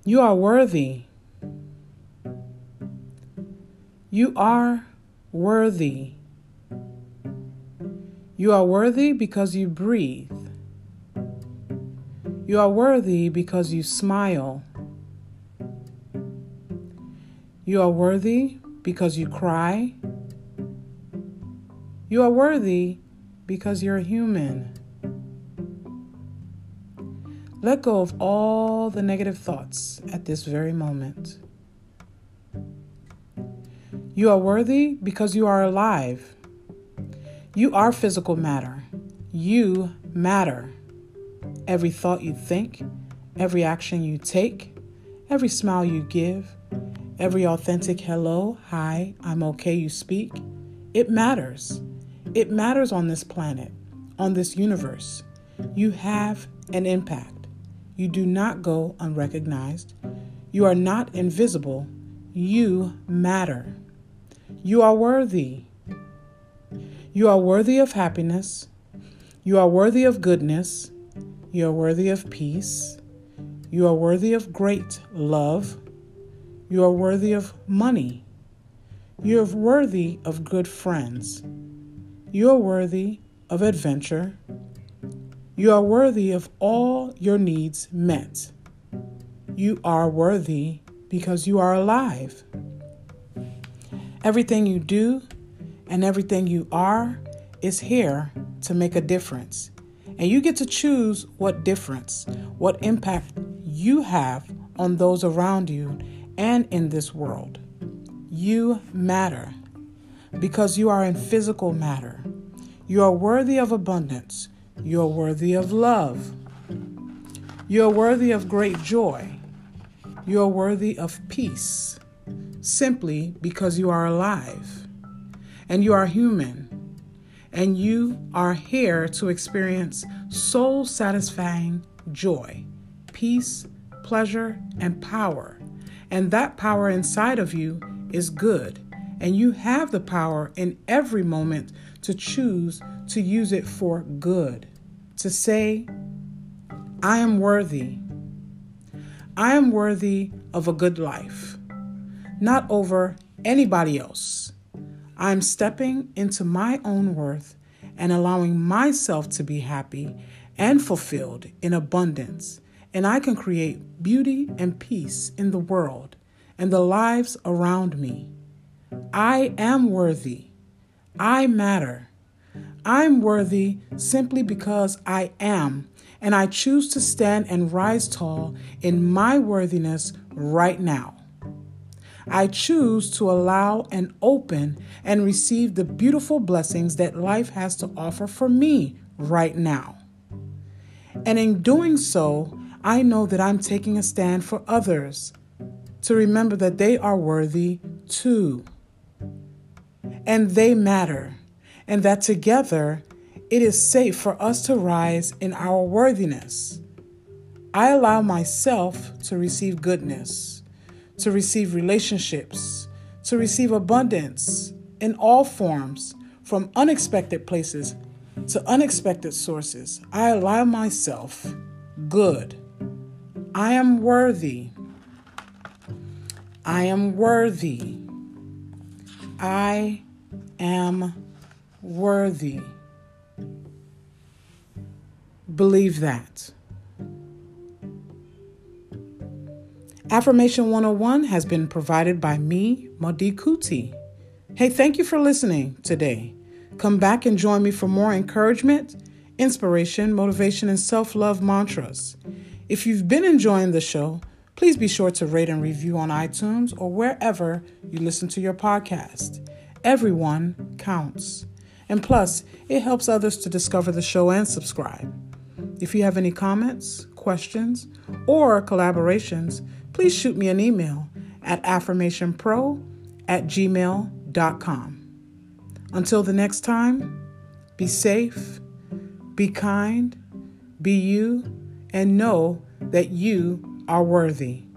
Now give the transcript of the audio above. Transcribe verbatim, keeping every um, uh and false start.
You are worthy. You are worthy. You are worthy because you breathe. You are worthy because you smile. You are worthy because you cry. You are worthy because you're human. Let go of all the negative thoughts at this very moment. You are worthy because you are alive. You are physical matter. You matter. Every thought you think, every action you take, every smile you give, every authentic hello, hi, I'm okay you speak, it matters. It matters on this planet, on this universe. You have an impact. You do not go unrecognized. You are not invisible. You matter. You are worthy. You are worthy of happiness. You are worthy of goodness. You are worthy of peace. You are worthy of great love. You are worthy of money. You are worthy of good friends. You are worthy of adventure. You are worthy of all your needs met. You are worthy because you are alive. Everything you do and everything you are is here to make a difference. And you get to choose what difference, what impact you have on those around you and in this world. You matter because you are in physical matter. You are worthy of abundance. You are worthy of love. You are worthy of great joy. You are worthy of peace simply because you are alive and you are human and you are here to experience soul-satisfying joy, peace, pleasure, and power. And that power inside of you is good. And you have the power in every moment to choose to use it for good. To say, I am worthy. I am worthy of a good life, not over anybody else. I'm stepping into my own worth and allowing myself to be happy and fulfilled in abundance. And I can create beauty and peace in the world and the lives around me. I am worthy. I matter. I'm worthy simply because I am, and I choose to stand and rise tall in my worthiness right now. I choose to allow and open and receive the beautiful blessings that life has to offer for me right now. And in doing so, I know that I'm taking a stand for others to remember that they are worthy too. And they matter. And that together, it is safe for us to rise in our worthiness. I allow myself to receive goodness, to receive relationships, to receive abundance in all forms, from unexpected places to unexpected sources. I allow myself good. I am worthy. I am worthy. I am worthy. Believe that. Affirmation one oh one has been provided by me, Madi Kuti. Hey, thank you for listening today. Come back and join me for more encouragement, inspiration, motivation, and self-love mantras. If you've been enjoying the show, please be sure to rate and review on iTunes or wherever you listen to your podcast. Everyone counts. And plus, it helps others to discover the show and subscribe. If you have any comments, questions, or collaborations, please shoot me an email at affirmationpro at gmail dot com. Until the next time, be safe, be kind, be you, and know that you are worthy.